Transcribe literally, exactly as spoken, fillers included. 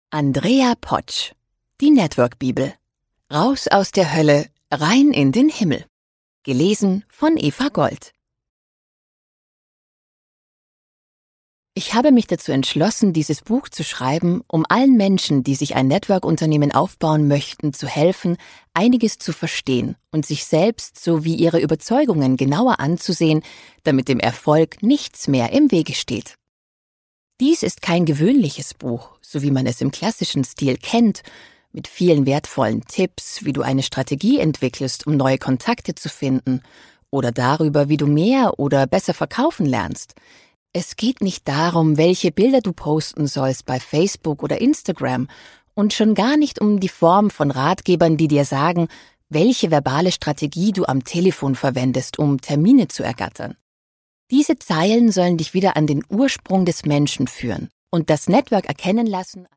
Andrea Potsch, die Network-Bibel. Raus aus der Hölle, rein in den Himmel. Gelesen von Eva Gold. Ich habe mich dazu entschlossen, dieses Buch zu schreiben, um allen Menschen, die sich ein Network-Unternehmen aufbauen möchten, zu helfen, einiges zu verstehen und sich selbst sowie ihre Überzeugungen genauer anzusehen, damit dem Erfolg nichts mehr im Wege steht. Dies ist kein gewöhnliches Buch, so wie man es im klassischen Stil kennt, mit vielen wertvollen Tipps, wie du eine Strategie entwickelst, um neue Kontakte zu finden, oder darüber, wie du mehr oder besser verkaufen lernst. Es geht nicht darum, welche Bilder du posten sollst bei Facebook oder Instagram und schon gar nicht um die Form von Ratgebern, die dir sagen, welche verbale Strategie du am Telefon verwendest, um Termine zu ergattern. Diese Zeilen sollen dich wieder an den Ursprung des Menschen führen und das Network erkennen lassen.